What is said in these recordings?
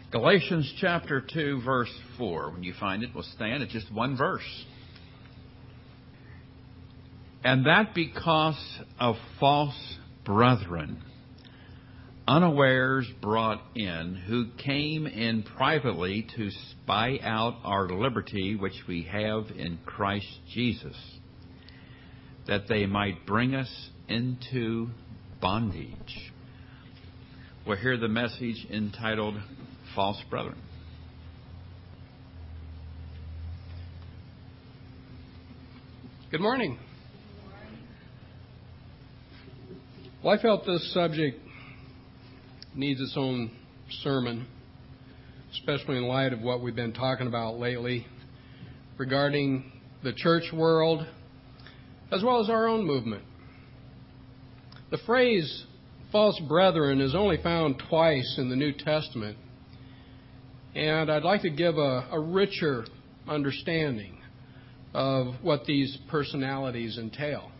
Galatians chapter 2, verse 4. When you find it, we'll stand. It's just one verse. And that because of false brethren, unawares brought in, who came in privately to spy out our liberty which we have in Christ Jesus, that they might bring us into bondage. We'll hear the message entitled False Brethren. Good morning. Well, I felt this subject needs its own sermon, especially in light of what we've been talking about lately regarding the church world as well as our own movement. The phrase false brethren is only found twice in the New Testament, and I'd like to give a richer understanding of what these personalities entail.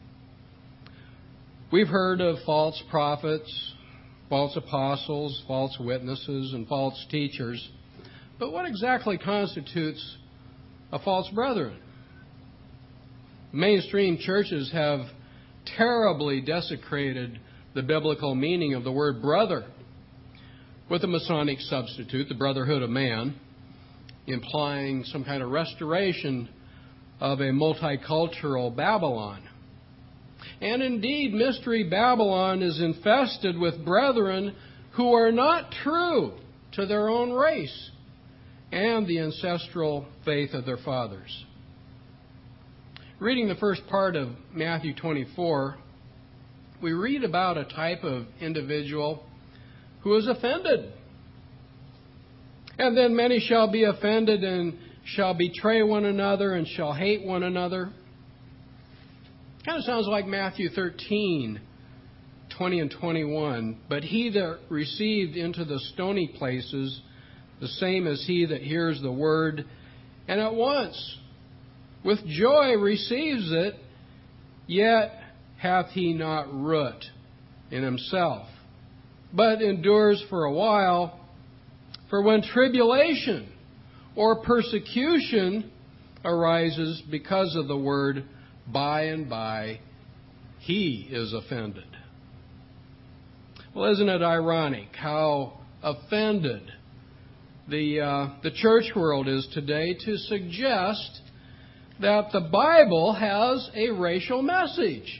We've heard of false prophets, false apostles, false witnesses, and false teachers. But what exactly constitutes a false brethren? Mainstream churches have terribly desecrated the biblical meaning of the word brother with a Masonic substitute, the Brotherhood of Man, implying some kind of restoration of a multicultural Babylon. And indeed, Mystery Babylon is infested with brethren who are not true to their own race and the ancestral faith of their fathers. Reading the first part of Matthew 24, we read about a type of individual who is offended. And then many shall be offended and shall betray one another and shall hate one another. Kind of sounds like Matthew 13, 20 and 21. But he that received into the stony places, the same as he that hears the word, and at once with joy receives it, yet hath he not root in himself, but endures for a while. For when tribulation or persecution arises because of the word, by and by he is offended. Well, isn't it ironic how offended the church world is today to suggest that the Bible has a racial message?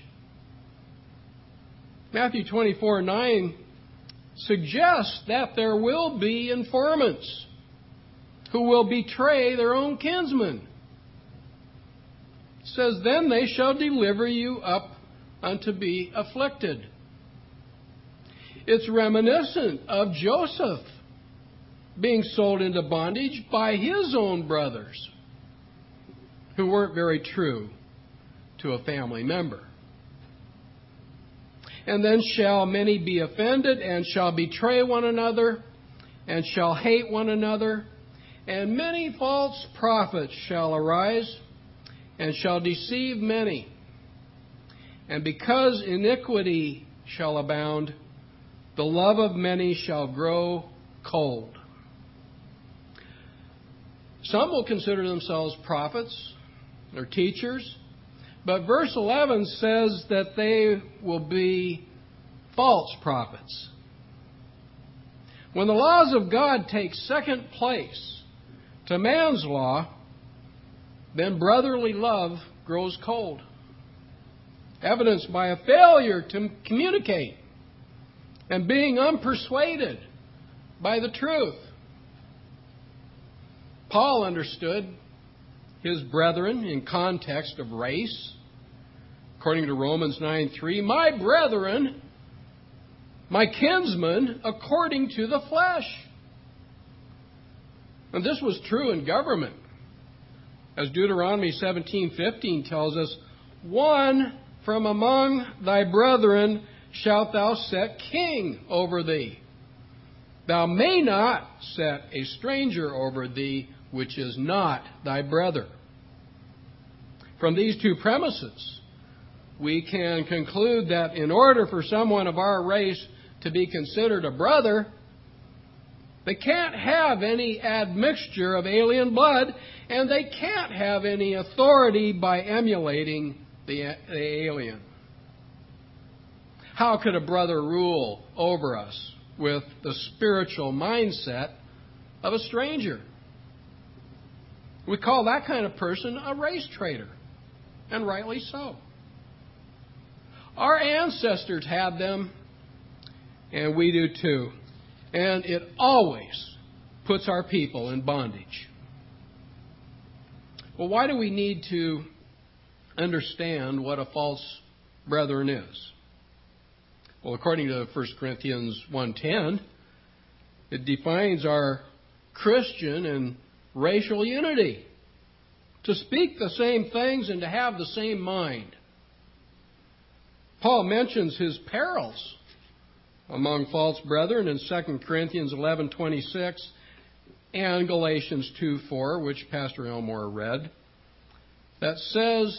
Matthew 24:9 suggests that there will be informants who will betray their own kinsmen. It says, then they shall deliver you up unto be afflicted. It's reminiscent of Joseph being sold into bondage by his own brothers who weren't very true to a family member. And then shall many be offended, and shall betray one another, and shall hate one another. And many false prophets shall arise, and shall deceive many. And because iniquity shall abound, the love of many shall grow cold. Some will consider themselves prophets or teachers, but verse 11 says that they will be false prophets. When the laws of God take second place to man's law, then brotherly love grows cold, evidenced by a failure to communicate and being unpersuaded by the truth. Paul understood his brethren in context of race. According to Romans 9:3, my brethren, my kinsmen, according to the flesh. And this was true in government. As Deuteronomy 17:15 tells us, one from among thy brethren shalt thou set king over thee. Thou may not set a stranger over thee, which is not thy brother. From these two premises, we can conclude that in order for someone of our race to be considered a brother, They can't have any admixture of alien blood, and they can't have any authority by emulating the alien. How could a brother rule over us with the spiritual mindset of a stranger? We call that kind of person a race traitor, and rightly so. Our ancestors had them, and we do too. And it always puts our people in bondage. Well, why do we need to understand what a false brethren is? Well, according to 1 Corinthians 1:10, it defines our Christian and racial unity. To speak the same things and to have the same mind. Paul mentions his perils among false brethren in 2 Corinthians 11:26 and Galatians 2:4, which Pastor Elmore read, that says,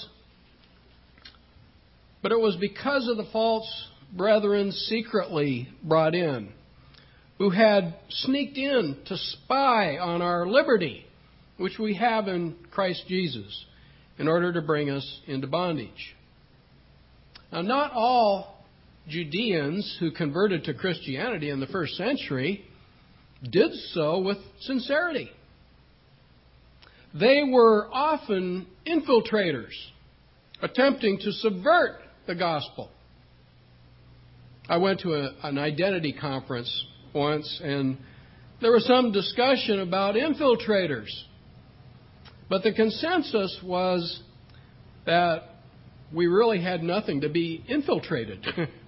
"But it was because of the false brethren secretly brought in, who had sneaked in to spy on our liberty, which we have in Christ Jesus, in order to bring us into bondage." Now, not all Judeans who converted to Christianity in the first century did so with sincerity. They were often infiltrators, attempting to subvert the gospel. I went to an identity conference once, and there was some discussion about infiltrators. But the consensus was that we really had nothing to be infiltrated.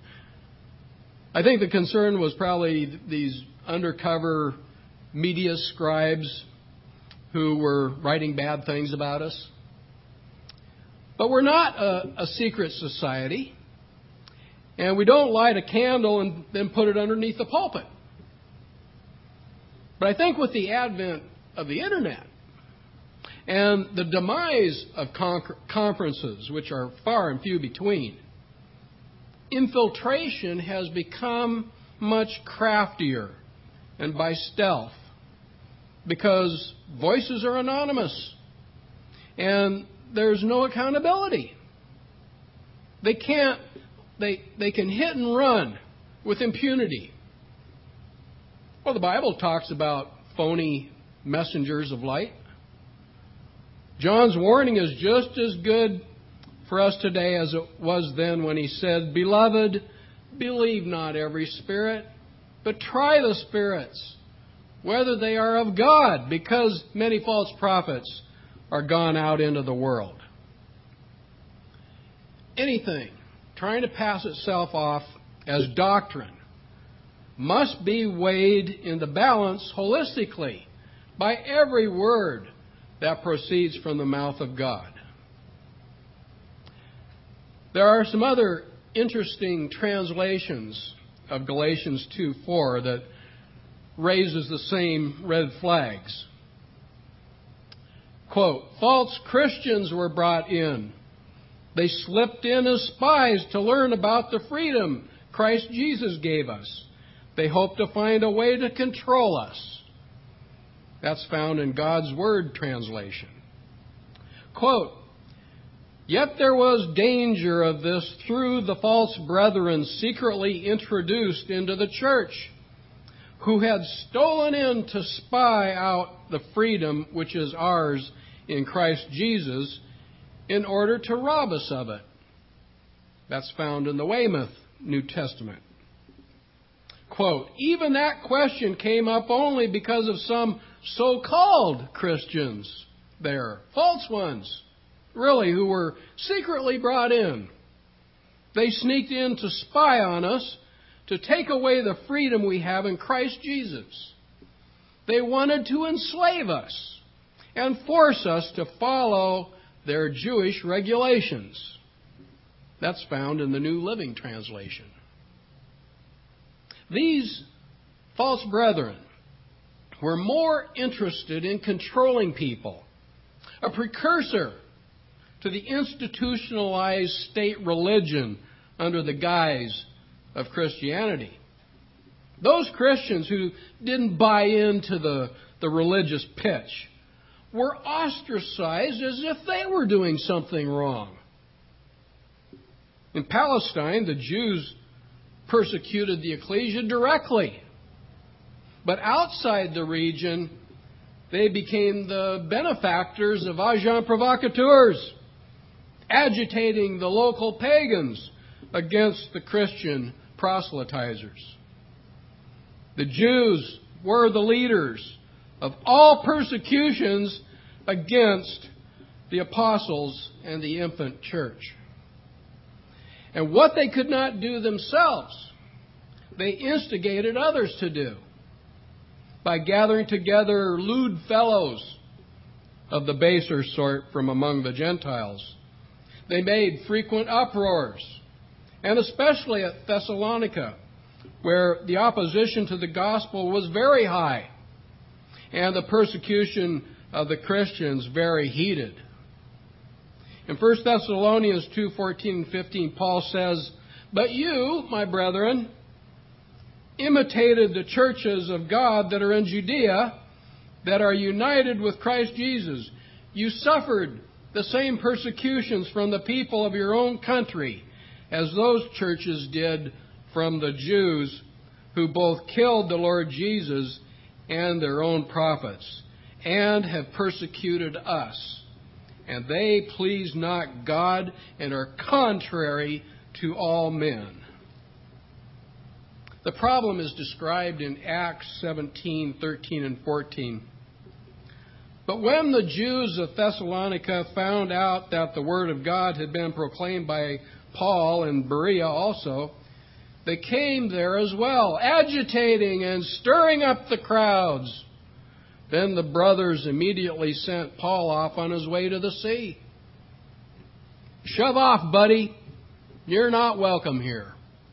I think the concern was probably these undercover media scribes who were writing bad things about us. But we're not a secret society, and we don't light a candle and then put it underneath the pulpit. But I think with the advent of the Internet and the demise of conferences, which are far and few between, infiltration has become much craftier and by stealth, because voices are anonymous and there's no accountability. They can hit and run with impunity. Well, the Bible talks about phony messengers of light. John's warning is just as good for us today as it was then when he said, "Beloved, believe not every spirit, but try the spirits, whether they are of God, because many false prophets are gone out into the world." Anything trying to pass itself off as doctrine must be weighed in the balance holistically by every word that proceeds from the mouth of God. There are some other interesting translations of Galatians 2:4 that raises the same red flags. Quote, "False Christians were brought in. They slipped in as spies to learn about the freedom Christ Jesus gave us. They hoped to find a way to control us." That's found in God's Word translation. Quote, "Yet there was danger of this through the false brethren secretly introduced into the church, who had stolen in to spy out the freedom which is ours in Christ Jesus, in order to rob us of it." That's found in the Weymouth New Testament. Quote, "Even that question came up only because of some so-called Christians there, false ones, really, who were secretly brought in. They sneaked in to spy on us, to take away the freedom we have in Christ Jesus. They wanted to enslave us and force us to follow their Jewish regulations." That's found in the New Living Translation. These false brethren were more interested in controlling people, a precursor to the institutionalized state religion under the guise of Christianity. Those Christians who didn't buy into the religious pitch were ostracized as if they were doing something wrong. In Palestine, the Jews persecuted the ecclesia directly. But outside the region, they became the benefactors of agents provocateurs, agitating the local pagans against the Christian proselytizers. The Jews were the leaders of all persecutions against the apostles and the infant church. And what they could not do themselves, they instigated others to do by gathering together lewd fellows of the baser sort from among the Gentiles. They made frequent uproars, and especially at Thessalonica, where the opposition to the gospel was very high and the persecution of the Christians very heated. In 1 Thessalonians 2:14 and 15, Paul says, "But you, my brethren, imitated the churches of God that are in Judea, that are united with Christ Jesus. You suffered the same persecutions from the people of your own country as those churches did from the Jews, who both killed the Lord Jesus and their own prophets, and have persecuted us. And they please not God and are contrary to all men." The problem is described in Acts 17:13 and 14. But when the Jews of Thessalonica found out that the word of God had been proclaimed by Paul and Berea also, they came there as well, agitating and stirring up the crowds. Then the brothers immediately sent Paul off on his way to the sea. "Shove off, buddy. You're not welcome here."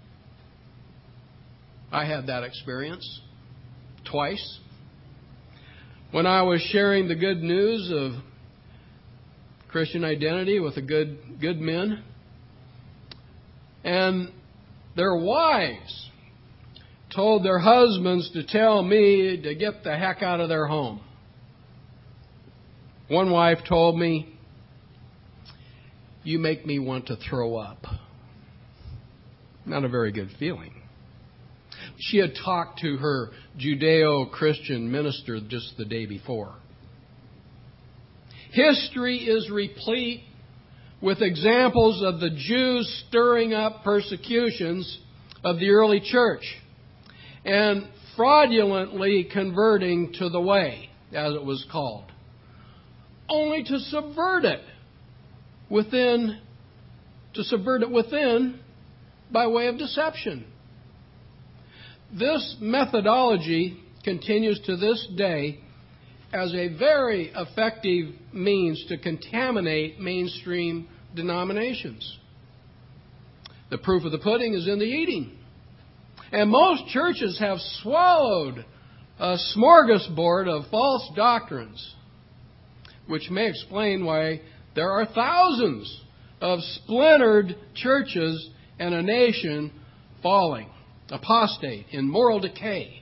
I had that experience twice. When I was sharing the good news of Christian identity with the good men, and their wives told their husbands to tell me to get the heck out of their home. One wife told me, "You make me want to throw up." Not a very good feeling. She had talked to her Judeo-Christian minister just the day before. History is replete with examples of the Jews stirring up persecutions of the early church and fraudulently converting to the way, as it was called, only to subvert it within by way of deception. This methodology continues to this day as a very effective means to contaminate mainstream denominations. The proof of the pudding is in the eating. And most churches have swallowed a smorgasbord of false doctrines, which may explain why there are thousands of splintered churches and a nation falling, apostate, in moral decay.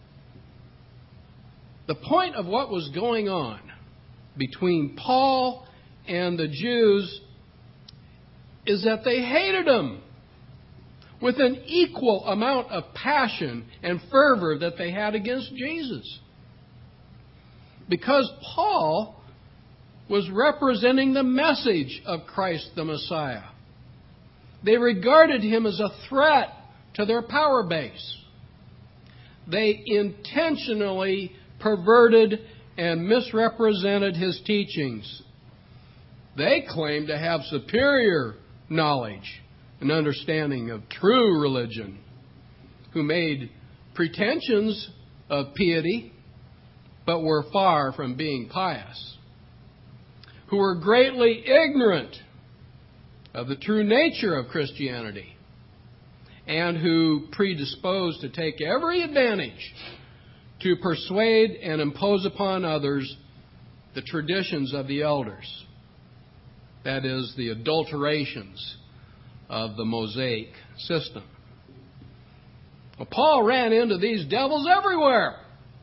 The point of what was going on between Paul and the Jews is that they hated him with an equal amount of passion and fervor that they had against Jesus. Because Paul was representing the message of Christ the Messiah. They regarded him as a threat to their power base. They intentionally perverted and misrepresented his teachings. They claimed to have superior knowledge and understanding of true religion, who made pretensions of piety, but were far from being pious, who were greatly ignorant of the true nature of Christianity, and who predisposed to take every advantage to persuade and impose upon others the traditions of the elders. That is, the adulterations of the Mosaic system. Well, Paul ran into these devils everywhere.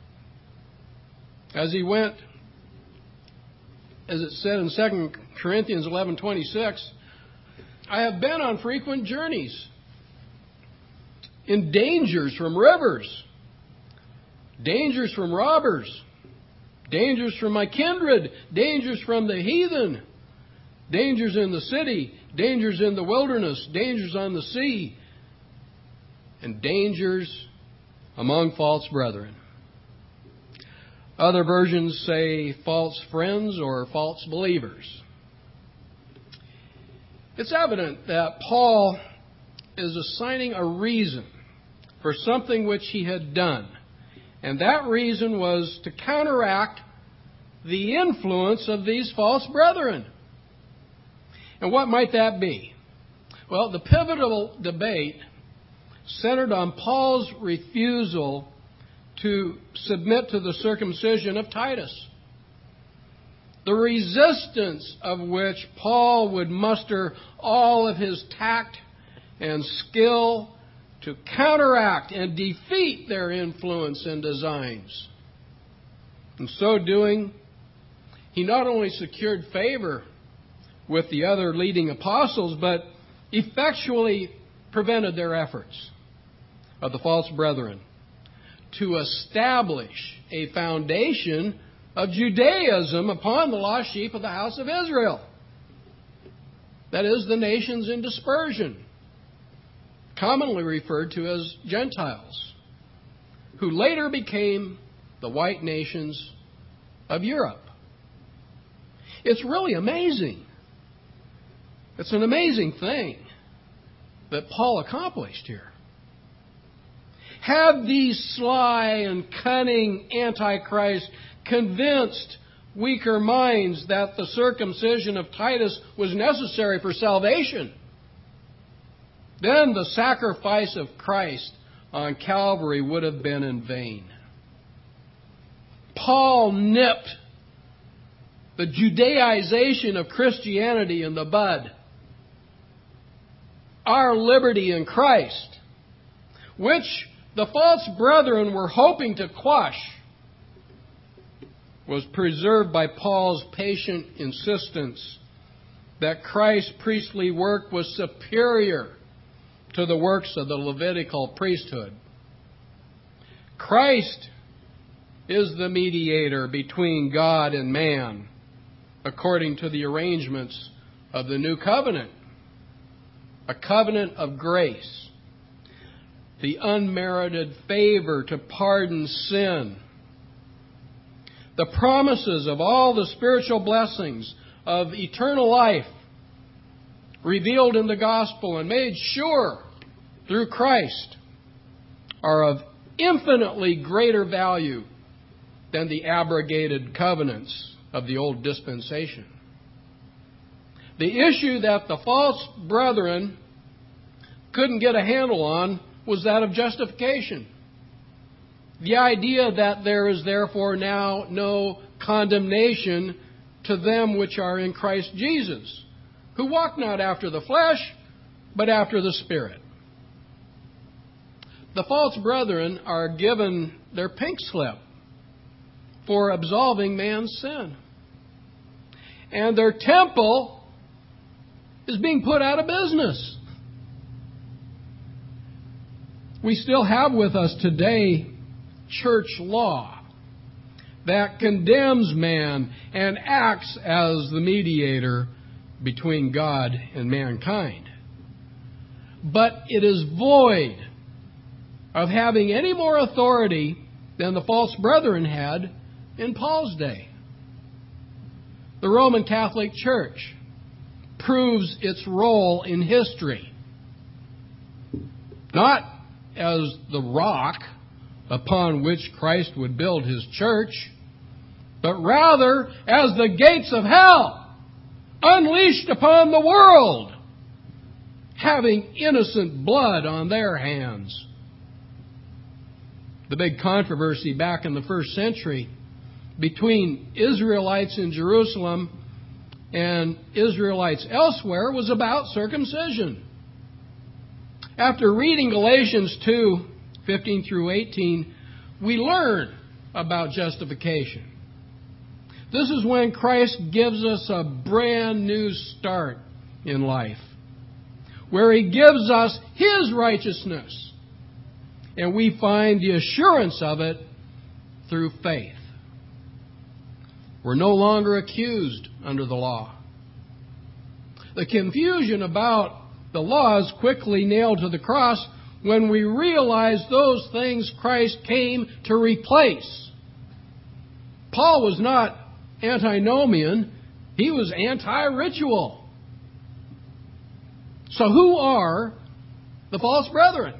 As he went, as it said in 2 Corinthians 11:26, I have been on frequent journeys, in dangers from rivers, dangers from robbers, dangers from my kindred, dangers from the heathen, dangers in the city, dangers in the wilderness, dangers on the sea, and dangers among false brethren. Other versions say false friends or false believers. It's evident that Paul is assigning a reason for something which he had done. And that reason was to counteract the influence of these false brethren. And what might that be? Well, the pivotal debate centered on Paul's refusal to submit to the circumcision of Titus, the resistance of which Paul would muster all of his tact and skill to counteract and defeat their influence and designs. In so doing, he not only secured favor with the other leading apostles, but effectually prevented their efforts of the false brethren to establish a foundation of Judaism upon the lost sheep of the house of Israel. That is, the nations in dispersion, commonly referred to as Gentiles, who later became the white nations of Europe. It's really amazing. It's an amazing thing that Paul accomplished here. Had these sly and cunning antichrists convinced weaker minds that the circumcision of Titus was necessary for salvation, then the sacrifice of Christ on Calvary would have been in vain. Paul nipped the Judaization of Christianity in the bud. Our liberty in Christ, which the false brethren were hoping to quash, was preserved by Paul's patient insistence that Christ's priestly work was superior to the works of the Levitical priesthood. Christ is the mediator between God and man, according to the arrangements of the new covenant, a covenant of grace, the unmerited favor to pardon sin, the promises of all the spiritual blessings of eternal life revealed in the gospel and made sure through Christ are of infinitely greater value than the abrogated covenants of the old dispensation. The issue that the false brethren couldn't get a handle on was that of justification. The idea that there is therefore now no condemnation to them which are in Christ Jesus, who walk not after the flesh, but after the Spirit. The false brethren are given their pink slip for absolving man's sin. And their temple is being put out of business. We still have with us today church law that condemns man and acts as the mediator between God and mankind. But it is void of having any more authority than the false brethren had in Paul's day. The Roman Catholic Church proves its role in history, not as the rock upon which Christ would build his church, but rather as the gates of hell unleashed upon the world, having innocent blood on their hands. The big controversy back in the first century between Israelites in Jerusalem and Israelites elsewhere was about circumcision. After reading Galatians 2, 15 through 18, we learn about justification. This is when Christ gives us a brand new start in life, where He gives us His righteousness, and we find the assurance of it through faith. We're no longer accused under the law. The confusion about the law is quickly nailed to the cross when we realize those things Christ came to replace. Paul was not antinomian, he was anti-ritual. So who are the false brethren?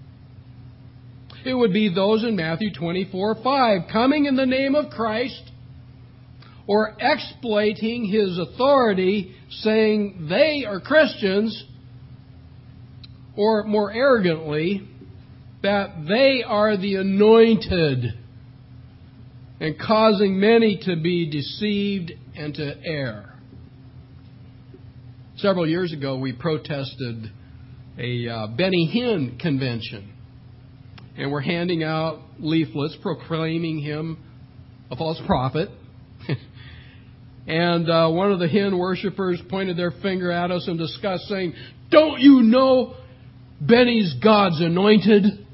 It would be those in Matthew 24:5, coming in the name of Christ, or exploiting His authority, saying they are Christians, or more arrogantly, that they are the anointed, and causing many to be deceived and to err. Several years ago, we protested a Benny Hinn convention, and we're handing out leaflets proclaiming him a false prophet. And one of the Hinn worshipers pointed their finger at us in disgust, saying, "Don't you know Benny's God's anointed?"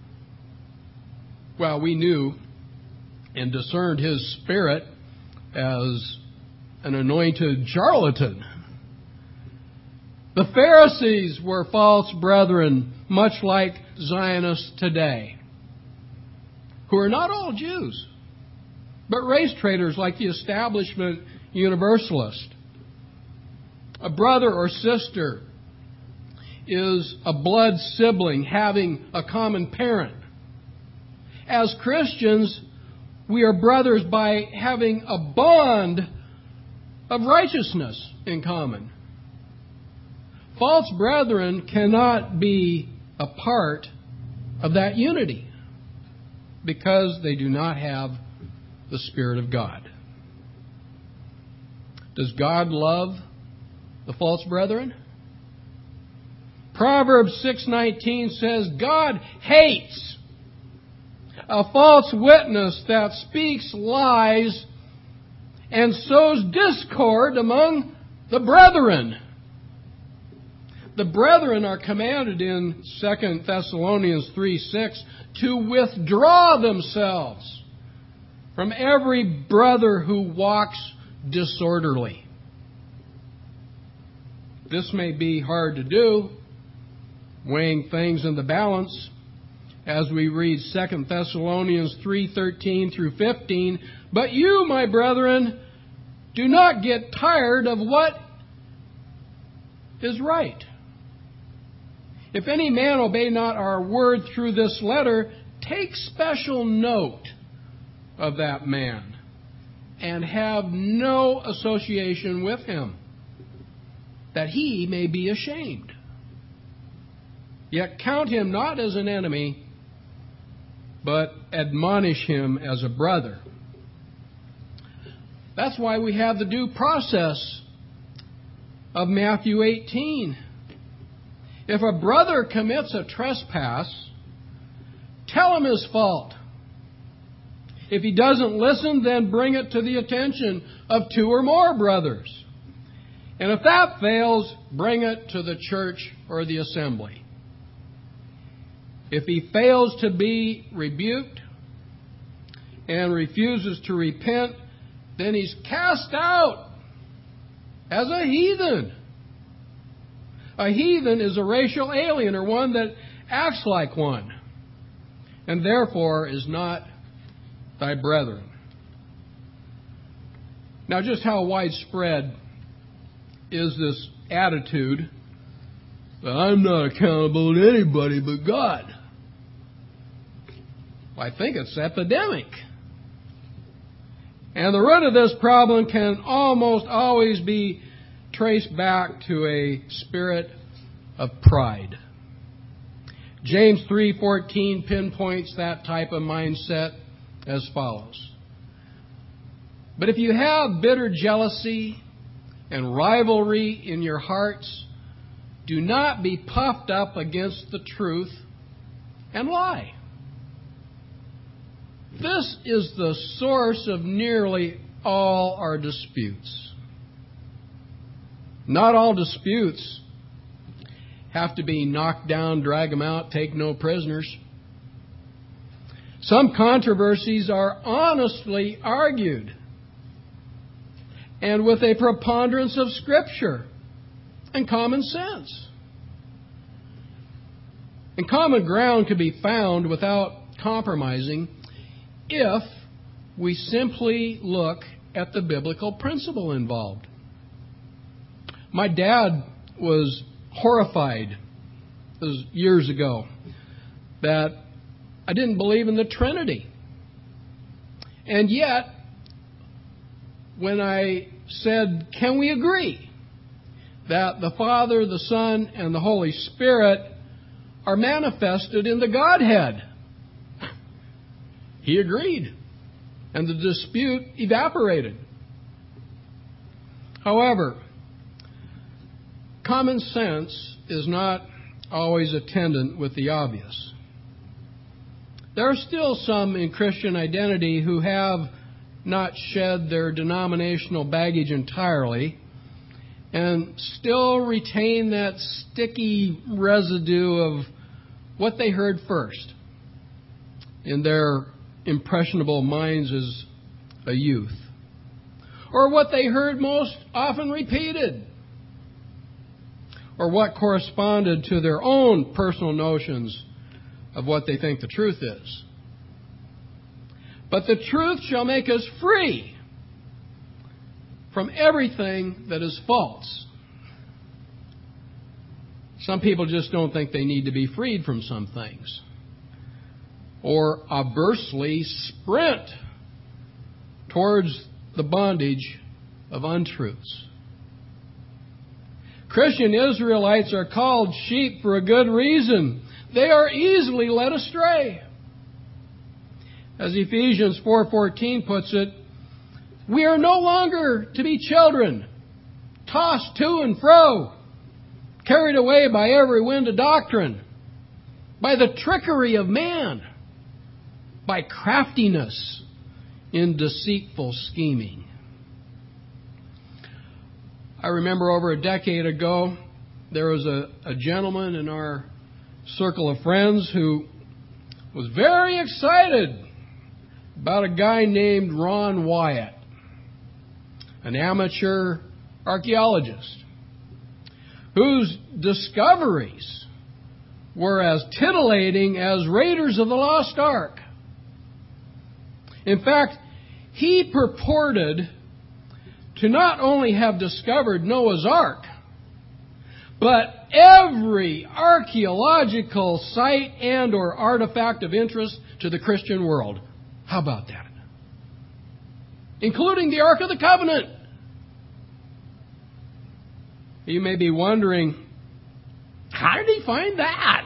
Well, we knew and discerned his spirit as an anointed charlatan. The Pharisees were false brethren, much like Zionists today, who are not all Jews, but race traders like the establishment universalist. A brother or sister is a blood sibling having a common parent. As Christians, we are brothers by having a bond of righteousness in common. False brethren cannot be a part of that unity because they do not have the Spirit of God. Does God love the false brethren? Proverbs 6:19 says, God hates a false witness that speaks lies and sows discord among the brethren. The brethren are commanded in 2 Thessalonians 3:6 to withdraw themselves from every brother who walks disorderly. This may be hard to do, weighing things in the balance, as we read 2 Thessalonians 3:13 through 15. But you, my brethren, do not get tired of what is right. If any man obey not our word through this letter, take special note of that man, and have no association with him, that he may be ashamed. Yet count him not as an enemy, but admonish him as a brother. That's why we have the due process of Matthew 18. If a brother commits a trespass, tell him his fault. If he doesn't listen, then bring it to the attention of 2 or more brothers. And if that fails, bring it to the church or the assembly. If he fails to be rebuked and refuses to repent, then he's cast out as a heathen. A heathen is a racial alien, or one that acts like one, and therefore is not thy brethren. Now, just how widespread is this attitude that I'm not accountable to anybody but God? Well, I think it's epidemic. And the root of this problem can almost always be traced back to a spirit of pride. James 3:14 pinpoints that type of mindset as follows. But if you have bitter jealousy and rivalry in your hearts, do not be puffed up against the truth and lie. This is the source of nearly all our disputes. Not all disputes have to be knocked down, drag them out, take no prisoners. Some controversies are honestly argued and with a preponderance of Scripture and common sense. And common ground can be found without compromising if we simply look at the biblical principle involved. My dad was horrified, this was years ago, that I didn't believe in the Trinity. And yet, when I said, can we agree that the Father, the Son, and the Holy Spirit are manifested in the Godhead? He agreed, and the dispute evaporated. However, common sense is not always attendant with the obvious. There are still some in Christian identity who have not shed their denominational baggage entirely and still retain that sticky residue of what they heard first in their impressionable minds as a youth, or what they heard most often repeated, or what corresponded to their own personal notions of what they think the truth is. But the truth shall make us free from everything that is false. Some people just don't think they need to be freed from some things, or aversely sprint towards the bondage of untruths. Christian Israelites are called sheep for a good reason. They are easily led astray. As Ephesians 4:14 puts it, we are no longer to be children, tossed to and fro, carried away by every wind of doctrine, by the trickery of man, by craftiness in deceitful scheming. I remember over a decade ago, there was a gentleman in our circle of friends who was very excited about a guy named Ron Wyatt, an amateur archaeologist, whose discoveries were as titillating as Raiders of the Lost Ark. In fact, he purported to not only have discovered Noah's Ark, but every archaeological site and or artifact of interest to the Christian world. How about that? Including the Ark of the Covenant. You may be wondering, how did he find that?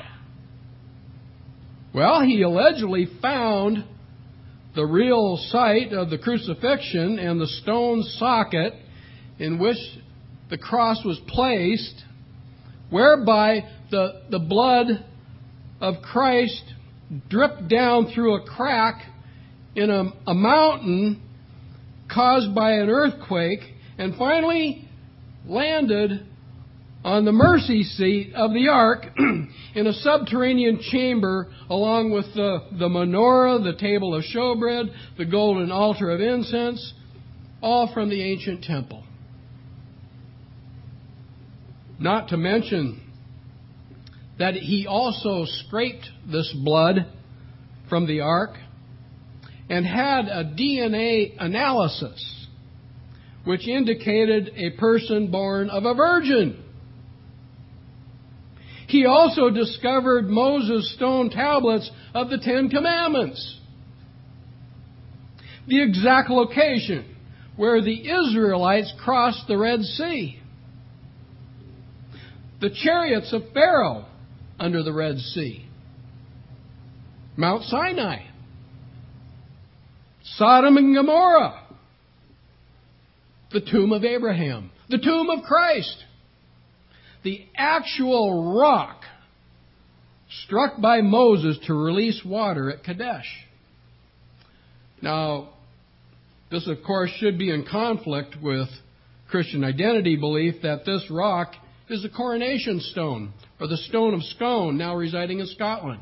Well, he allegedly found the real site of the crucifixion and the stone socket in which the cross was placed, whereby the blood of Christ dripped down through a crack in a mountain caused by an earthquake and finally landed on the mercy seat of the ark in a subterranean chamber along with the menorah, the table of showbread, the golden altar of incense, all from the ancient temple. Not to mention that he also scraped this blood from the ark and had a DNA analysis which indicated a person born of a virgin. He also discovered Moses' stone tablets of the Ten Commandments, the exact location where the Israelites crossed the Red Sea, the chariots of Pharaoh under the Red Sea, Mount Sinai, Sodom and Gomorrah, the tomb of Abraham, the tomb of Christ, the actual rock struck by Moses to release water at Kadesh. Now, this, of course, should be in conflict with Christian identity belief that this rock is the coronation stone, or the stone of Scone, now residing in Scotland.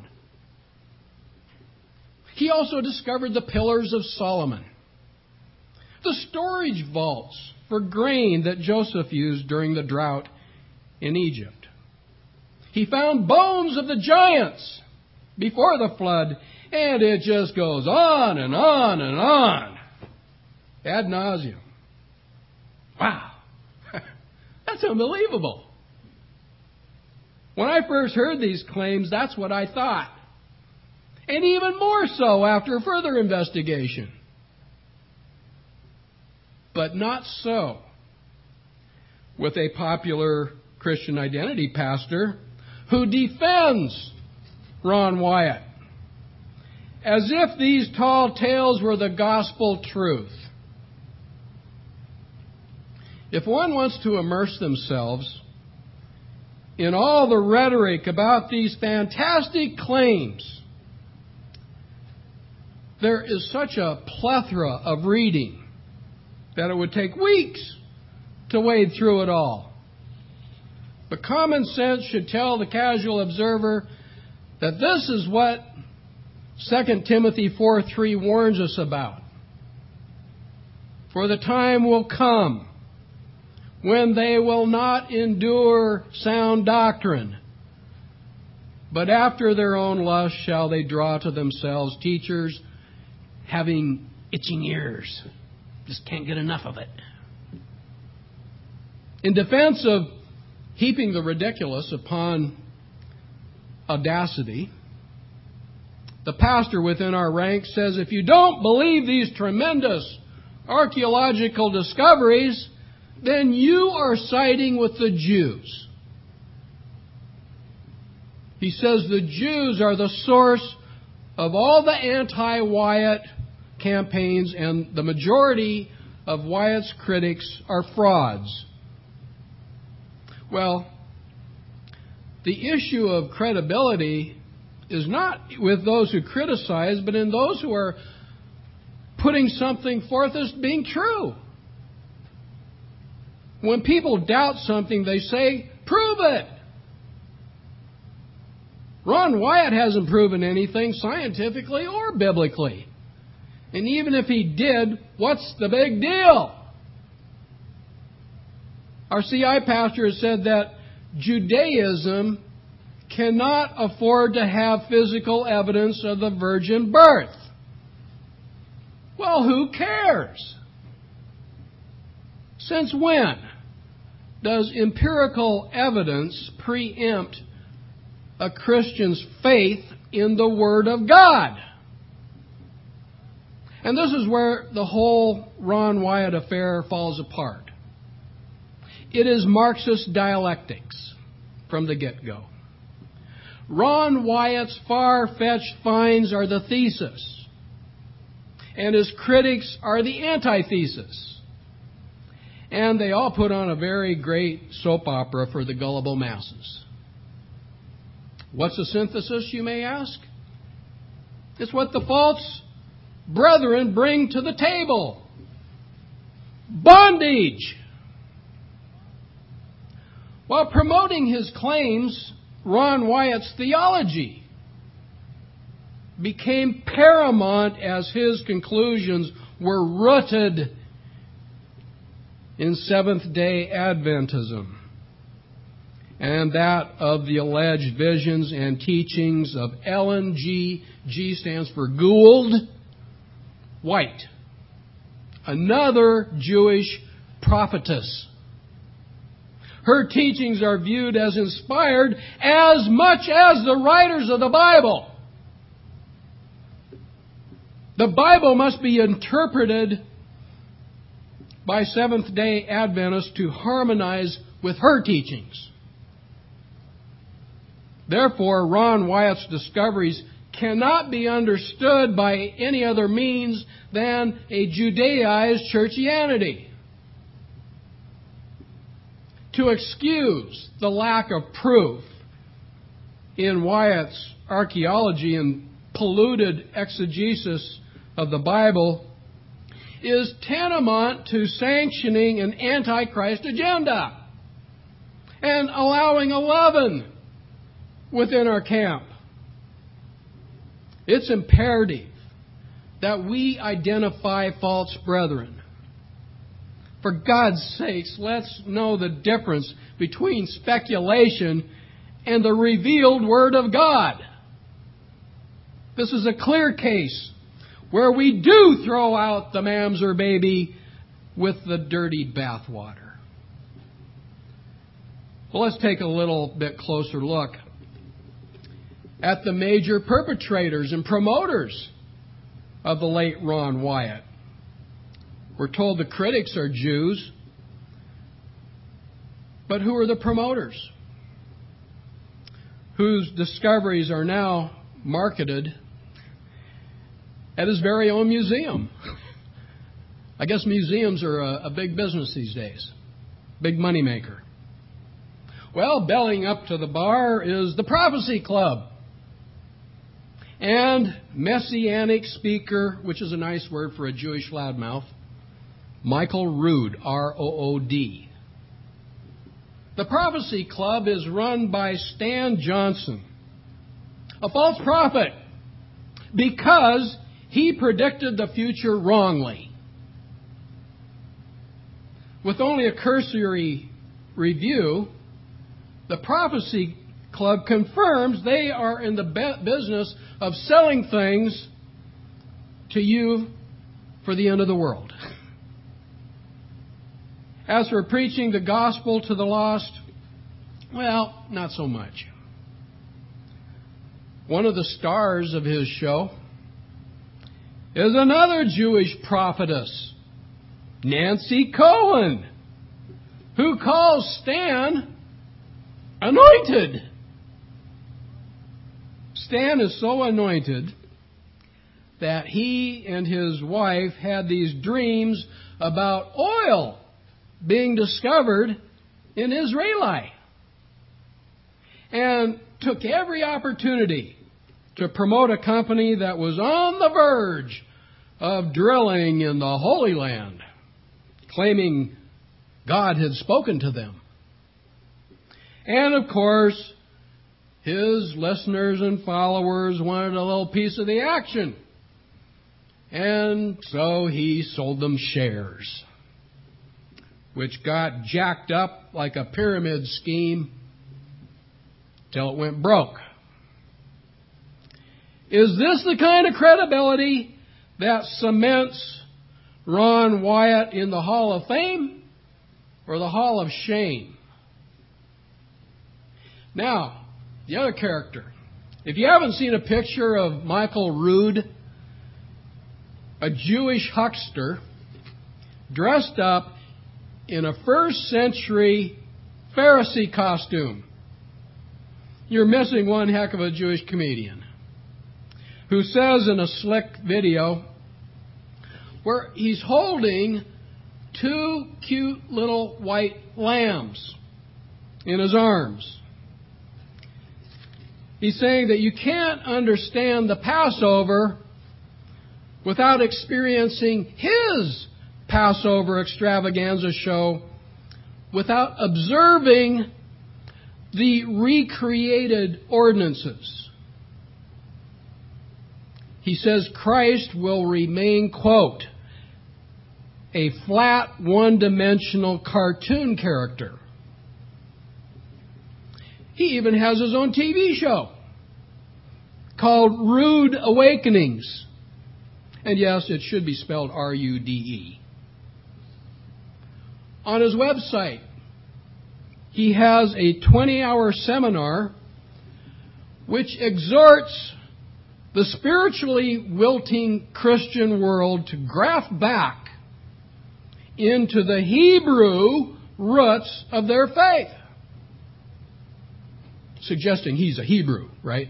He also discovered the Pillars of Solomon, the storage vaults for grain that Joseph used during the drought in Egypt. He found bones of the giants before the flood, and it just goes on and on and on, ad nauseum. Wow, that's unbelievable. When I first heard these claims, that's what I thought. And even more so after further investigation. But not so with a popular Christian identity pastor who defends Ron Wyatt as if these tall tales were the gospel truth. If one wants to immerse themselves in all the rhetoric about these fantastic claims, there is such a plethora of reading that it would take weeks to wade through it all. But common sense should tell the casual observer that this is what 2 Timothy 4:3 warns us about. For the time will come when they will not endure sound doctrine, but after their own lust shall they draw to themselves teachers having itching ears. Just can't get enough of it. In defense of heaping the ridiculous upon audacity, the pastor within our ranks says, if you don't believe these tremendous archaeological discoveries, then you are siding with the Jews. He says the Jews are the source of all the anti-Wyatt campaigns, and the majority of Wyatt's critics are frauds. Well, the issue of credibility is not with those who criticize, but in those who are putting something forth as being true. When people doubt something, they say, prove it. Ron Wyatt hasn't proven anything scientifically or biblically. And even if he did, what's the big deal? Our CI pastor has said that Judaism cannot afford to have physical evidence of the virgin birth. Well, who cares? Since when does empirical evidence preempt a Christian's faith in the Word of God? And this is where the whole Ron Wyatt affair falls apart. It is Marxist dialectics from the get-go. Ron Wyatt's far-fetched finds are the thesis, and his critics are the antithesis. And they all put on a very great soap opera for the gullible masses. What's the synthesis, you may ask? It's what the false brethren bring to the table. Bondage. While promoting his claims, Ron Wyatt's theology became paramount as his conclusions were rooted in Seventh-day Adventism and that of the alleged visions and teachings of Ellen G. G stands for Gould White, another Jewish prophetess. Her teachings are viewed as inspired as much as the writers of the Bible. The Bible must be interpreted by Seventh-day Adventists to harmonize with her teachings. Therefore, Ron Wyatt's discoveries cannot be understood by any other means than a Judaized churchianity. To excuse the lack of proof in Wyatt's archaeology and polluted exegesis of the Bible is tantamount to sanctioning an Antichrist agenda and allowing a leaven within our camp. It's imperative that we identify false brethren. For God's sakes, let's know the difference between speculation and the revealed Word of God. This is a clear case where we do throw out the mamzer baby with the dirty bathwater. Well, let's take a little bit closer look at the major perpetrators and promoters of the late Ron Wyatt. We're told the critics are Jews, but who are the promoters? Whose discoveries are now marketed at his very own museum. I guess museums are a big business these days. Big moneymaker. Well, bellying up to the bar is the Prophecy Club. And Messianic speaker, which is a nice word for a Jewish loudmouth, Michael Rood, R-O-O-D. The Prophecy Club is run by Stan Johnson, a false prophet, because he predicted the future wrongly. With only a cursory review, the Prophecy Club confirms they are in the business of selling things to you for the end of the world. As for preaching the gospel to the lost, well, not so much. One of the stars of his show is another Jewish prophetess, Nancy Cohen, who calls Stan anointed. Stan is so anointed that he and his wife had these dreams about oil being discovered in Israeli, and took every opportunity to promote a company that was on the verge of drilling in the Holy Land, claiming God had spoken to them. And of course, his listeners and followers wanted a little piece of the action. And so he sold them shares, which got jacked up like a pyramid scheme till it went broke. Is this the kind of credibility that cements Ron Wyatt in the Hall of Fame or the Hall of Shame? Now, the other character. If you haven't seen a picture of Michael Rood, a Jewish huckster dressed up in a first century Pharisee costume, you're missing one heck of a Jewish comedian who says in a slick video where he's holding two cute little white lambs in his arms. He's saying that you can't understand the Passover without experiencing his Passover extravaganza show, without observing the recreated ordinances. He says Christ will remain, quote, a flat, one-dimensional cartoon character. He even has his own TV show called Rude Awakenings. And yes, it should be spelled R-U-D-E. On his website, he has a 20-hour seminar which exhorts the spiritually wilting Christian world to graft back into the Hebrew roots of their faith. Suggesting he's a Hebrew, right?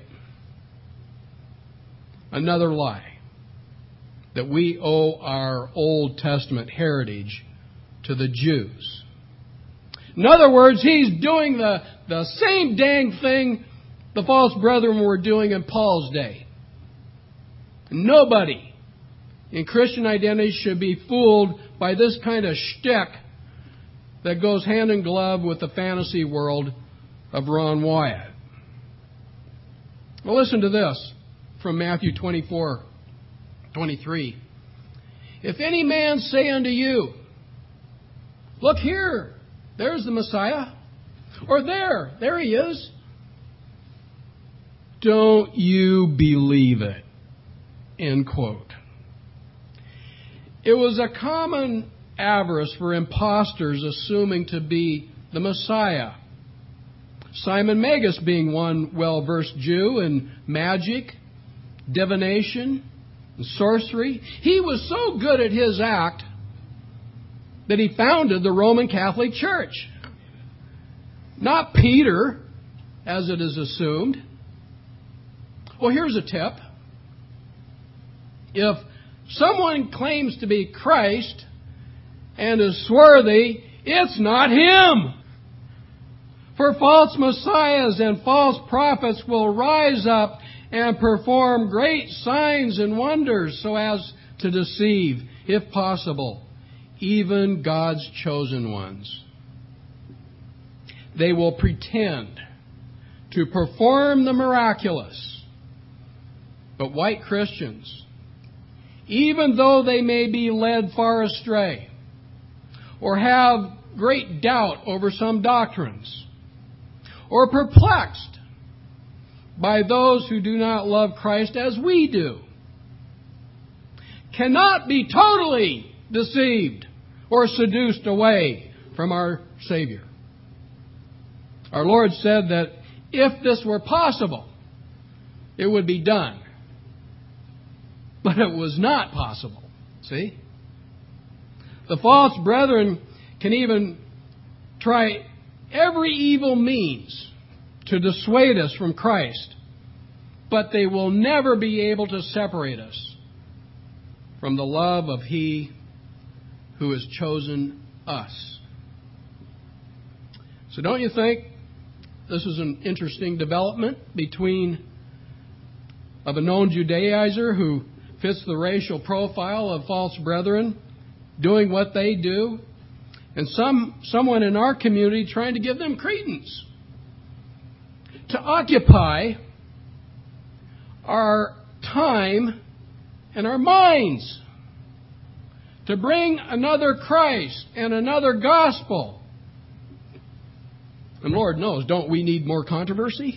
Another lie. That we owe our Old Testament heritage to the Jews. In other words, he's doing the same dang thing the false brethren were doing in Paul's day. Nobody in Christian identity should be fooled by this kind of shtick that goes hand in glove with the fantasy world of Ron Wyatt. Well, listen to this from Matthew 24:23. If any man say unto you, look here, there's the Messiah, or there he is, don't you believe it, end quote. It was a common avarice for impostors assuming to be the Messiah. Simon Magus being one well-versed Jew in magic, divination, and sorcery. He was so good at his act that he founded the Roman Catholic Church. Not Peter, as it is assumed. Well, here's a tip. If someone claims to be Christ and is swarthy, it's not him. For false messiahs and false prophets will rise up and perform great signs and wonders so as to deceive, if possible, even God's chosen ones. They will pretend to perform the miraculous. But white Christians, even though they may be led far astray or have great doubt over some doctrines or perplexed by those who do not love Christ as we do, cannot be totally deceived or seduced away from our Savior. Our Lord said that if this were possible, it would be done. But it was not possible. See? The false brethren can even try every evil means to dissuade us from Christ, but they will never be able to separate us from the love of He who has chosen us. So don't you think this is an interesting development of a known Judaizer who fits the racial profile of false brethren doing what they do, and someone in our community trying to give them credence, to occupy our time and our minds, to bring another Christ and another gospel. And Lord knows, don't we need more controversy?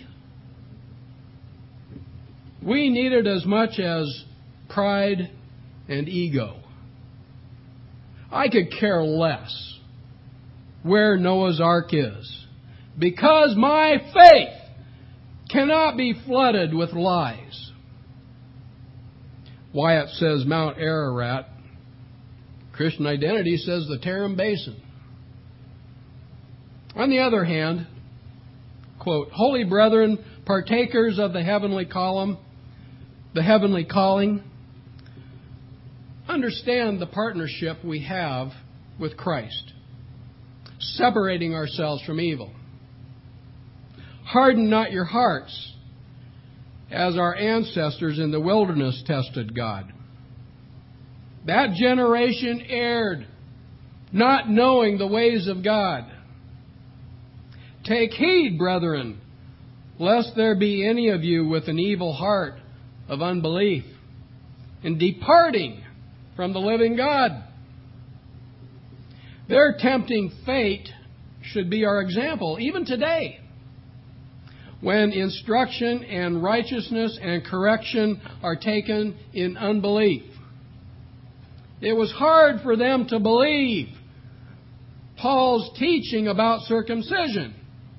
We need it as much as pride and ego. I could care less where Noah's Ark is, because my faith cannot be flooded with lies. Wyatt says Mount Ararat. Christian identity says the Tarim Basin. On the other hand, quote, holy brethren, partakers of the heavenly calling, understand the partnership we have with Christ, separating ourselves from evil. Harden not your hearts, as our ancestors in the wilderness tested God. That generation erred, not knowing the ways of God. Take heed, brethren, lest there be any of you with an evil heart of unbelief, in departing from the living God. Their tempting fate should be our example, even today, when instruction and righteousness and correction are taken in unbelief. It was hard for them to believe Paul's teaching about circumcision,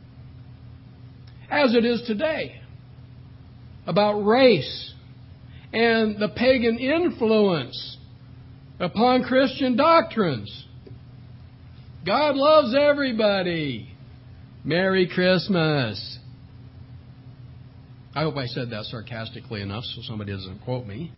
as it is today, about race and the pagan influence upon Christian doctrines. God loves everybody. Merry Christmas. I hope I said that sarcastically enough so somebody doesn't quote me.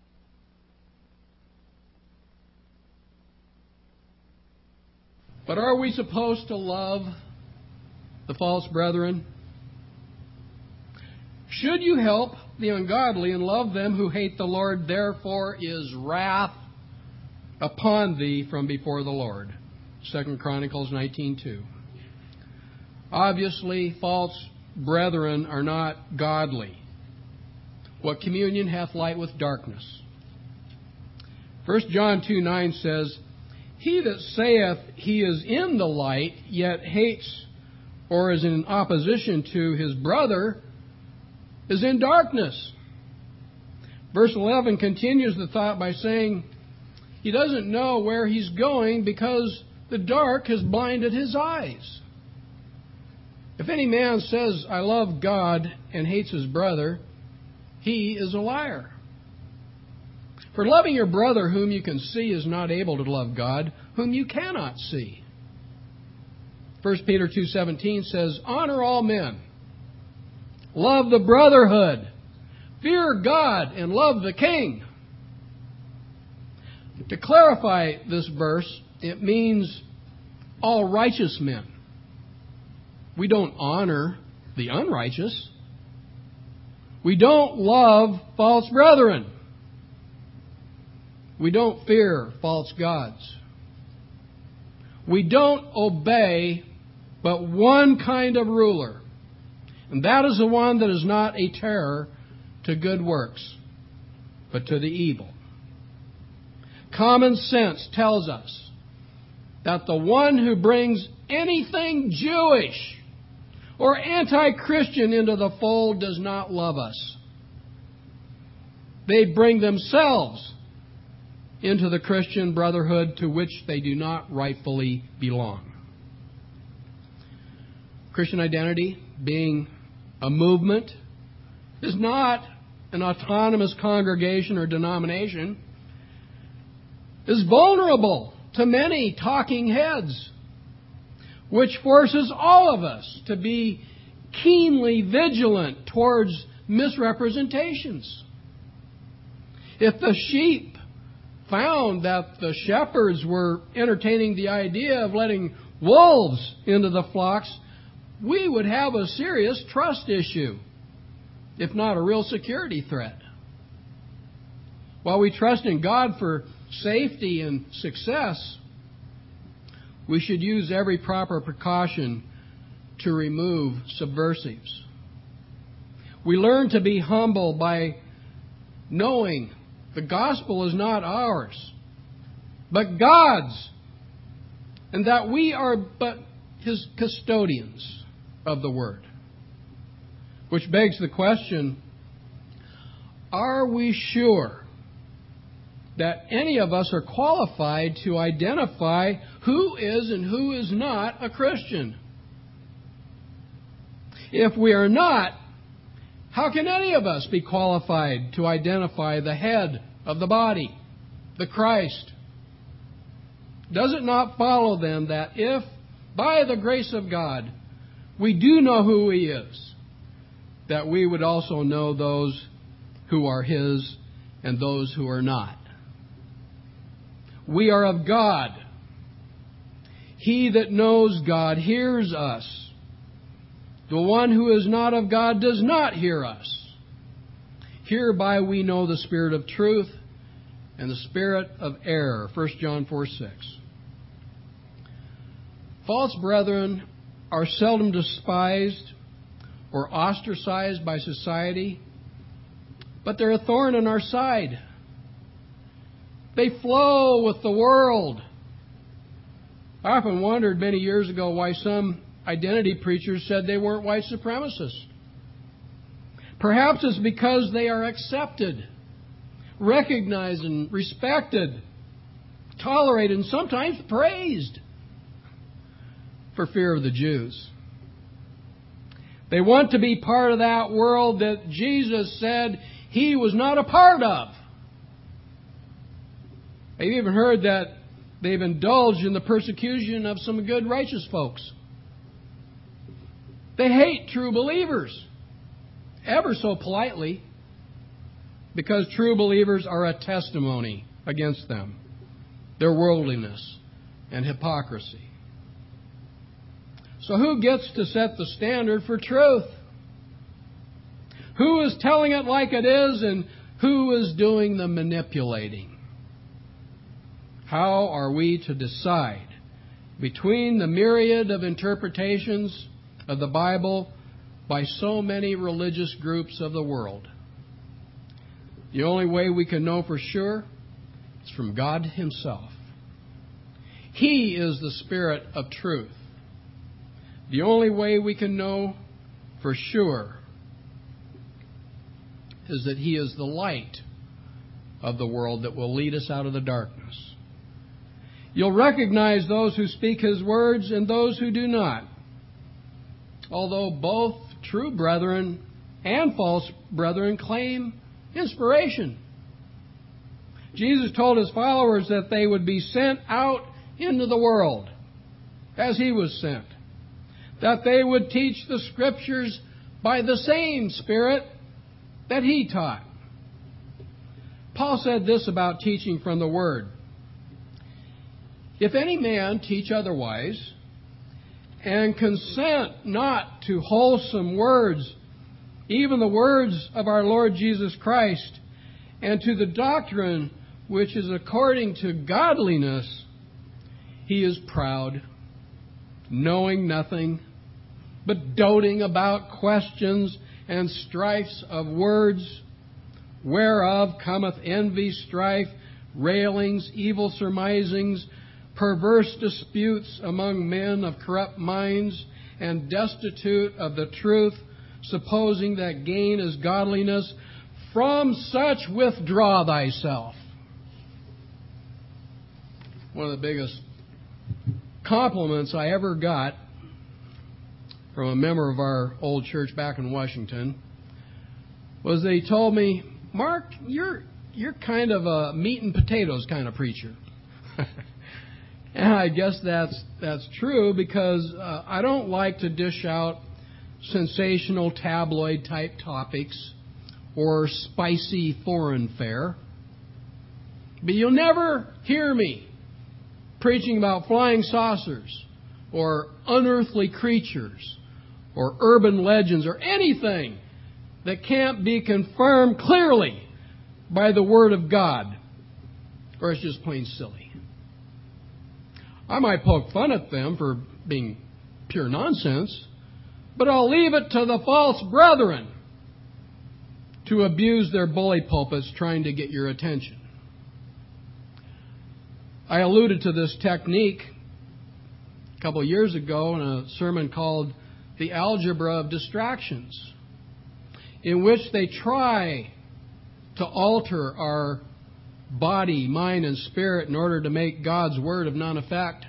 But are we supposed to love the false brethren? Should you help the ungodly and love them who hate the Lord. Therefore is wrath upon thee from before the Lord. 2 Chronicles 19:2. Obviously, false brethren are not godly. What communion hath light with darkness? 1 John 2:9 says, He that saith he is in the light, yet hates or is in opposition to his brother, is in darkness. Verse 11 continues the thought by saying, he doesn't know where he's going because the dark has blinded his eyes. If any man says, I love God, and hates his brother, he is a liar. For loving your brother whom you can see is not able to love God, whom you cannot see. 1 Peter 2:17 says, honor all men, love the brotherhood, fear God, and love the king. To clarify this verse, it means all righteous men. We don't honor the unrighteous. We don't love false brethren. We don't fear false gods. We don't obey but one kind of ruler, and that is the one that is not a terror to good works, but to the evil. Common sense tells us that the one who brings anything Jewish or anti-Christian into the fold does not love us. They bring themselves into the Christian brotherhood to which they do not rightfully belong. Christian identity, being a movement, is not an autonomous congregation or denomination, is vulnerable to many talking heads, which forces all of us to be keenly vigilant towards misrepresentations. If the sheep found that the shepherds were entertaining the idea of letting wolves into the flocks, we would have a serious trust issue, if not a real security threat. While we trust in God for safety and success, we should use every proper precaution to remove subversives. We learn to be humble by knowing the gospel is not ours, but God's, and that we are but His custodians of the Word. Which begs the question, are we sure that any of us are qualified to identify who is and who is not a Christian? If we are not, how can any of us be qualified to identify the head of the body, the Christ? Does it not follow then that if, by the grace of God, we do know who He is, that we would also know those who are His and those who are not? We are of God. He that knows God hears us. The one who is not of God does not hear us. Hereby we know the spirit of truth and the spirit of error. 1 John 4:6. False brethren are seldom despised or ostracized by society, but they're a thorn in our side. They flow with the world. I often wondered many years ago why some identity preachers said they weren't white supremacists. Perhaps it's because they are accepted, recognized and respected, tolerated and sometimes praised for fear of the Jews. They want to be part of that world that Jesus said He was not a part of. I've even heard that they've indulged in the persecution of some good righteous folks. They hate true believers, ever so politely, because true believers are a testimony against them, their worldliness and hypocrisy. So who gets to set the standard for truth? Who is telling it like it is, and who is doing the manipulating? How are we to decide between the myriad of interpretations of the Bible by so many religious groups of the world? The only way we can know for sure is from God Himself. He is the Spirit of truth. The only way we can know for sure is that He is the light of the world that will lead us out of the darkness. You'll recognize those who speak His words and those who do not. Although both true brethren and false brethren claim inspiration. Jesus told His followers that they would be sent out into the world as He was sent. That they would teach the Scriptures by the same Spirit that He taught. Paul said this about teaching from the Word. If any man teach otherwise, and consent not to wholesome words, even the words of our Lord Jesus Christ, and to the doctrine which is according to godliness, he is proud, knowing nothing, but doting about questions and strifes of words, whereof cometh envy, strife, railings, evil surmisings, perverse disputes among men of corrupt minds, and destitute of the truth, supposing that gain is godliness. From such withdraw thyself. One of the biggest compliments I ever got from a member of our old church back in Washington was they told me, "Mark, you're kind of a meat and potatoes kind of preacher." And I guess that's true, because I don't like to dish out sensational tabloid type topics or spicy foreign fare. But you'll never hear me preaching about flying saucers or unearthly creatures or urban legends or anything that can't be confirmed clearly by the Word of God, or it's just plain silly. I might poke fun at them for being pure nonsense, but I'll leave it to the false brethren to abuse their bully pulpits trying to get your attention. I alluded to this technique a couple of years ago in a sermon called The Algebra of Distractions, in which they try to alter our body, mind, and spirit in order to make God's Word of none effect.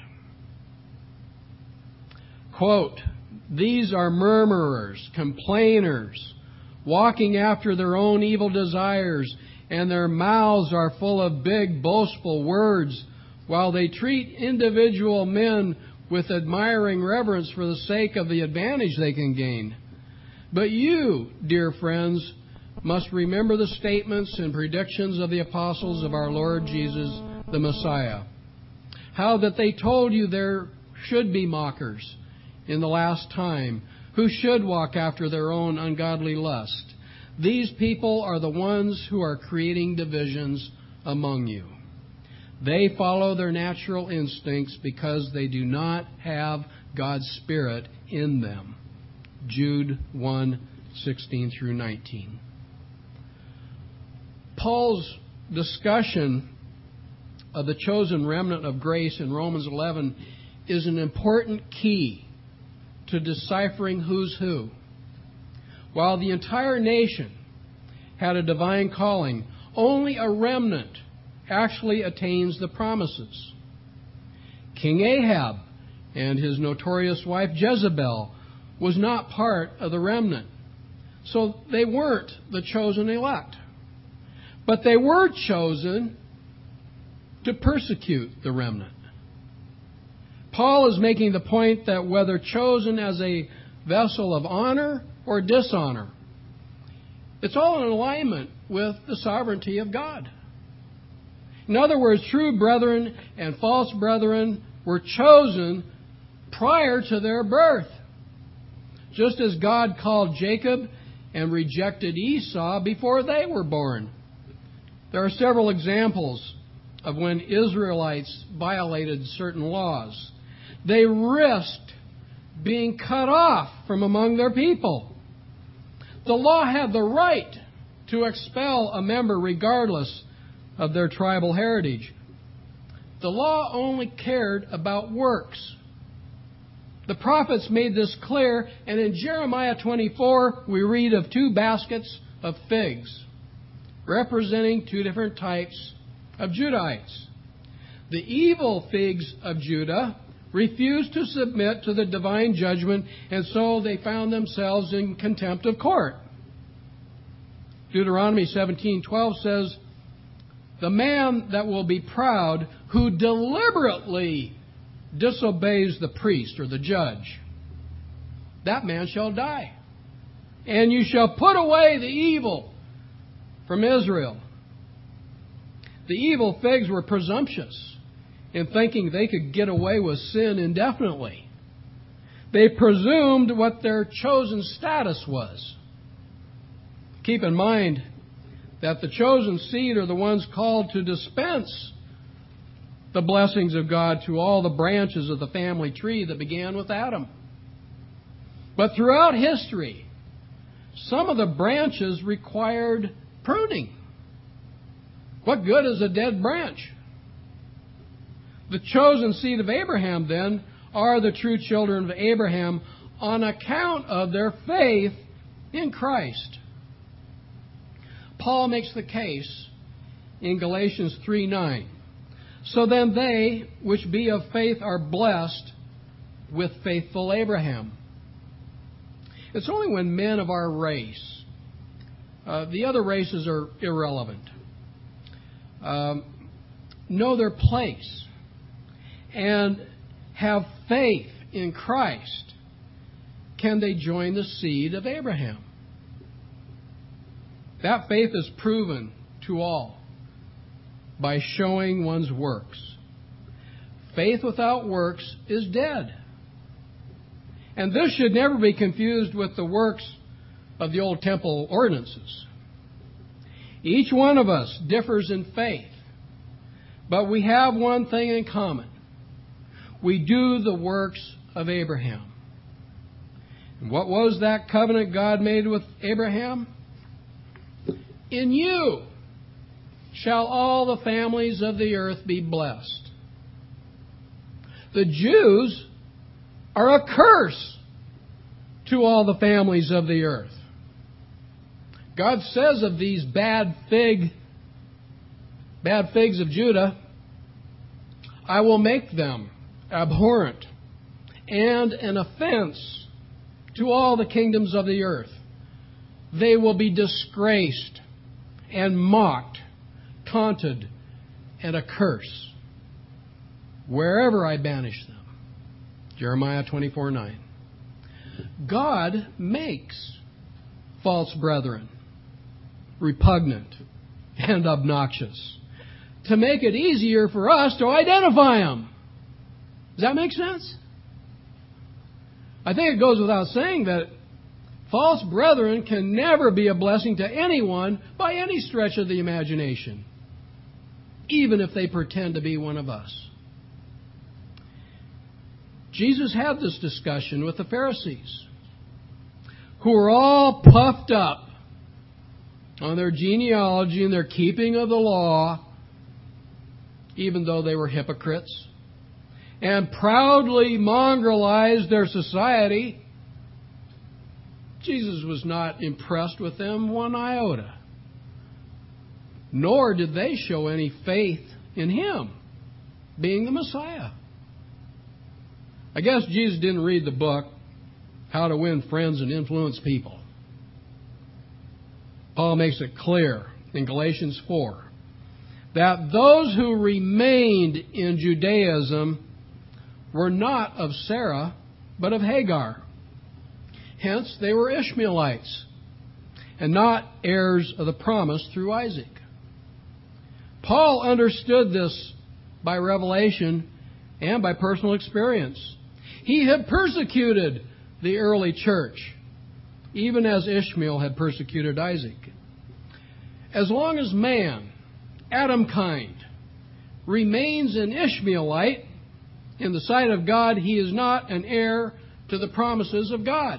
Quote, "These are murmurers, complainers, walking after their own evil desires, and their mouths are full of big, boastful words, while they treat individual men with admiring reverence for the sake of the advantage they can gain. But you, dear friends, must remember the statements and predictions of the apostles of our Lord Jesus, the Messiah. How that they told you there should be mockers in the last time, who should walk after their own ungodly lust. These people are the ones who are creating divisions among you. They follow their natural instincts because they do not have God's Spirit in them." Jude 1:16 through 19. Paul's discussion of the chosen remnant of grace in Romans 11 is an important key to deciphering who's who. While the entire nation had a divine calling, only a remnant actually attains the promises. King Ahab and his notorious wife Jezebel was not part of the remnant, so they weren't the chosen elect. But they were chosen to persecute the remnant. Paul is making the point that whether chosen as a vessel of honor or dishonor, it's all in alignment with the sovereignty of God. In other words, true brethren and false brethren were chosen prior to their birth. Just as God called Jacob and rejected Esau before they were born. There are several examples of when Israelites violated certain laws. They risked being cut off from among their people. The law had the right to expel a member regardless of their tribal heritage. The law only cared about works. The prophets made this clear, and in Jeremiah 24 we read of 2 baskets of figs, representing 2 different types of Judahites. The evil figs of Judah refused to submit to the divine judgment, and so they found themselves in contempt of court. Deuteronomy 17:12 says, "The man that will be proud, who deliberately disobeys the priest or the judge, that man shall die. And you shall put away the evil from Israel." The evil figs were presumptuous in thinking they could get away with sin indefinitely. They presumed what their chosen status was. Keep in mind that the chosen seed are the ones called to dispense the blessings of God to all the branches of the family tree that began with Adam. But throughout history, some of the branches required pruning. What good is a dead branch? The chosen seed of Abraham, then, are the true children of Abraham on account of their faith in Christ. Paul makes the case in Galatians 3:9. "So then they which be of faith are blessed with faithful Abraham." It's only when men of our race, the other races are irrelevant, know their place and have faith in Christ, can they join the seed of Abraham. That faith is proven to all by showing one's works. Faith without works is dead. And this should never be confused with the works of the old temple ordinances. Each one of us differs in faith, but we have one thing in common. We do the works of Abraham. And what was that covenant God made with Abraham? "In you shall all the families of the earth be blessed." The Jews are a curse to all the families of the earth. God says of these bad figs of Judah, "I will make them abhorrent and an offense to all the kingdoms of the earth. They will be disgraced and mocked, taunted, and a curse wherever I banish them." Jeremiah 24:9. God makes false brethren repugnant and obnoxious to make it easier for us to identify them. Does that make sense? I think it goes without saying that false brethren can never be a blessing to anyone by any stretch of the imagination, even if they pretend to be one of us. Jesus had this discussion with the Pharisees, who were all puffed up on their genealogy and their keeping of the law, even though they were hypocrites, and proudly mongrelized their society. Jesus was not impressed with them one iota, nor did they show any faith in Him being the Messiah. I guess Jesus didn't read the book, How to Win Friends and Influence People. Paul makes it clear in Galatians 4 that those who remained in Judaism were not of Sarah, but of Hagar. Hence, they were Ishmaelites and not heirs of the promise through Isaac. Paul understood this by revelation and by personal experience. He had persecuted the early church even as Ishmael had persecuted Isaac. As long as man, Adam kind, remains an Ishmaelite, in the sight of God, he is not an heir to the promises of God.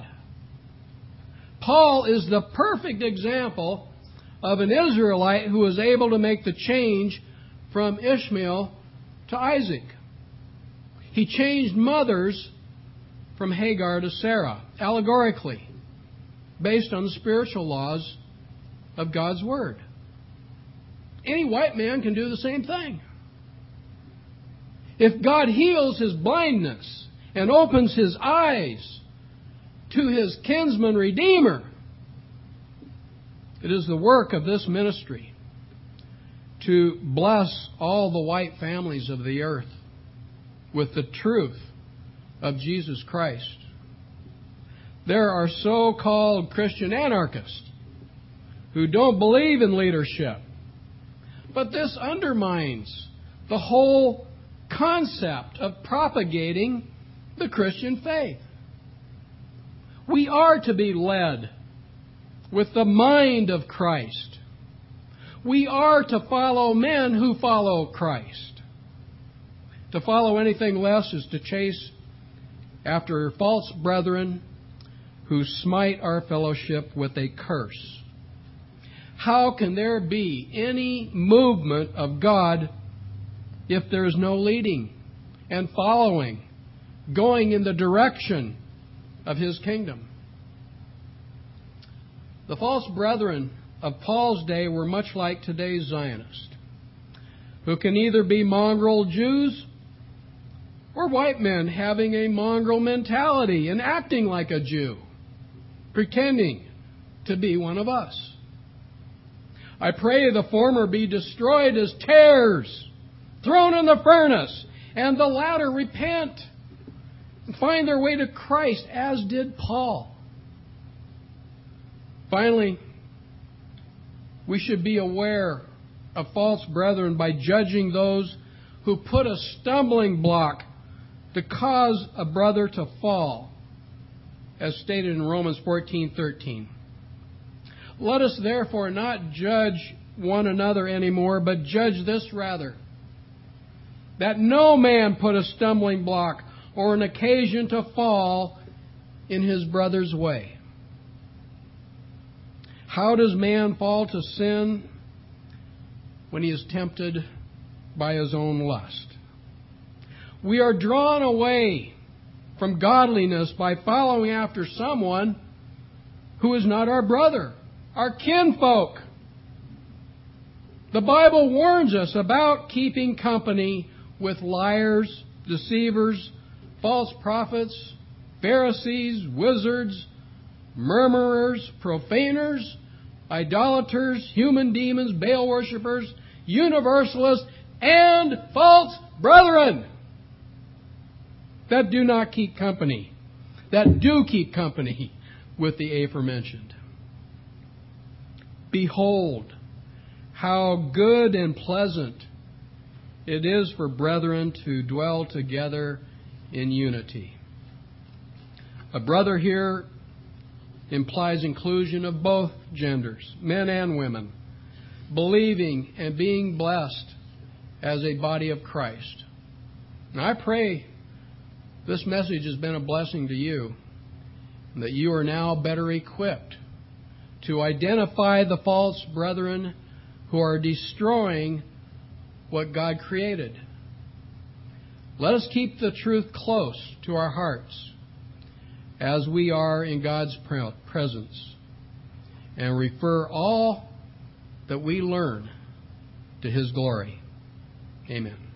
Paul is the perfect example of an Israelite who was able to make the change from Ishmael to Isaac. He changed mothers from Hagar to Sarah, allegorically, based on the spiritual laws of God's Word. Any white man can do the same thing. If God heals his blindness and opens his eyes to his kinsman redeemer, it is the work of this ministry to bless all the white families of the earth with the truth of Jesus Christ. There are so-called Christian anarchists who don't believe in leadership. But this undermines the whole concept of propagating the Christian faith. We are to be led with the mind of Christ. We are to follow men who follow Christ. To follow anything less is to chase after false brethren who smite our fellowship with a curse. How can there be any movement of God if there is no leading and following, going in the direction of His kingdom? The false brethren of Paul's day were much like today's Zionists, who can either be mongrel Jews or white men having a mongrel mentality and acting like a Jew, pretending to be one of us. I pray the former be destroyed as tares, thrown in the furnace, and the latter repent and find their way to Christ, as did Paul. Finally, we should be aware of false brethren by judging those who put a stumbling block to cause a brother to fall, as stated in Romans 14:13. Let us therefore not judge one another anymore, but judge this rather, that no man put a stumbling block or an occasion to fall in his brother's way. How does man fall to sin? When he is tempted by his own lust. We are drawn away from godliness by following after someone who is not our brother, our kinfolk. The Bible warns us about keeping company with liars, deceivers, false prophets, Pharisees, wizards, murmurers, profaners, idolaters, human demons, Baal worshippers, universalists, and false brethren that do not keep company, that do keep company with the aforementioned. Behold, how good and pleasant it is for brethren to dwell together in unity. A brother here implies inclusion of both genders, men and women, believing and being blessed as a body of Christ. And I pray this message has been a blessing to you, and that you are now better equipped to identify the false brethren who are destroying what God created. Let us keep the truth close to our hearts as we are in God's presence, and refer all that we learn to His glory. Amen.